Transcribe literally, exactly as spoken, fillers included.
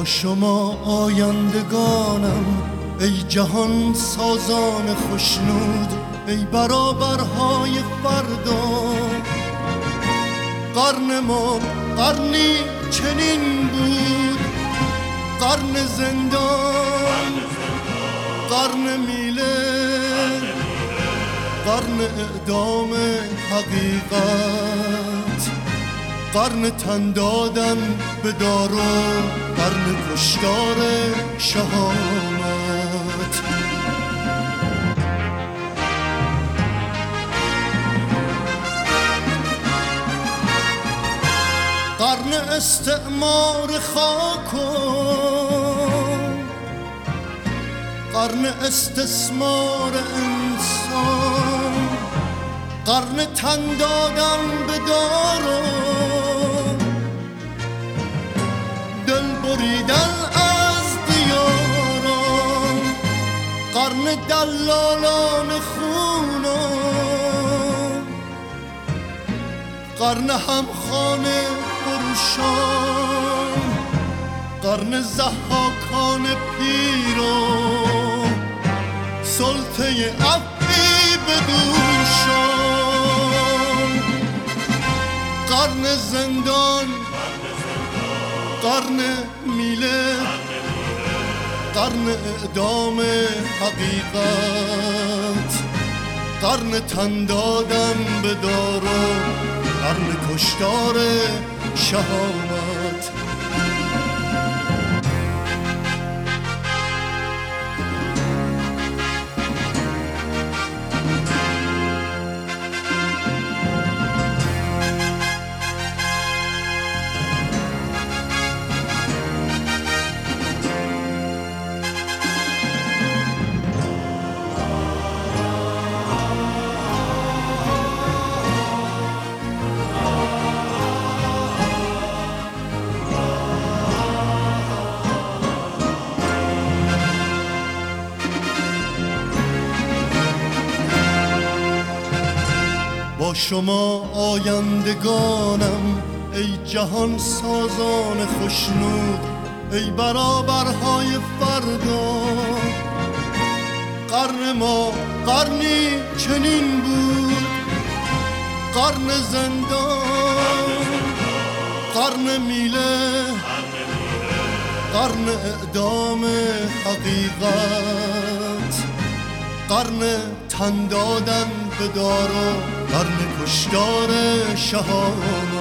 شما آیندگانم ای جهان سازان خوشنود، ای برابرهای فردا. قرن ما قرنی چنین بود، قرن زندان، قرن میله، قرن اعدام حقیقت، قرن تن دادن به دارو، قرن کشتار شهامت. قرن استعمار خاک و قرن استثمار انسان، قرن تن دادن به دارو، دل بریدن از دیاران، قرن دلالان خونان، قرن همخانه فروشان، قرن ضحاکان پیر و سلطه عفی بدوشان، قرن زندان، قرن میله، قرن اعدام حقیقت، قرن تن دادن به دارو، قرن کشتار شهامت. با شما آیندگانم ای جهان سازان خوشنود، ای برابرهای فردا. قرن ما قرنی چنین بود، قرن زندان، قرن میله، قرن اعدام حقیقت، قرن تن دادن به دارو، قرن کشتار شهامت.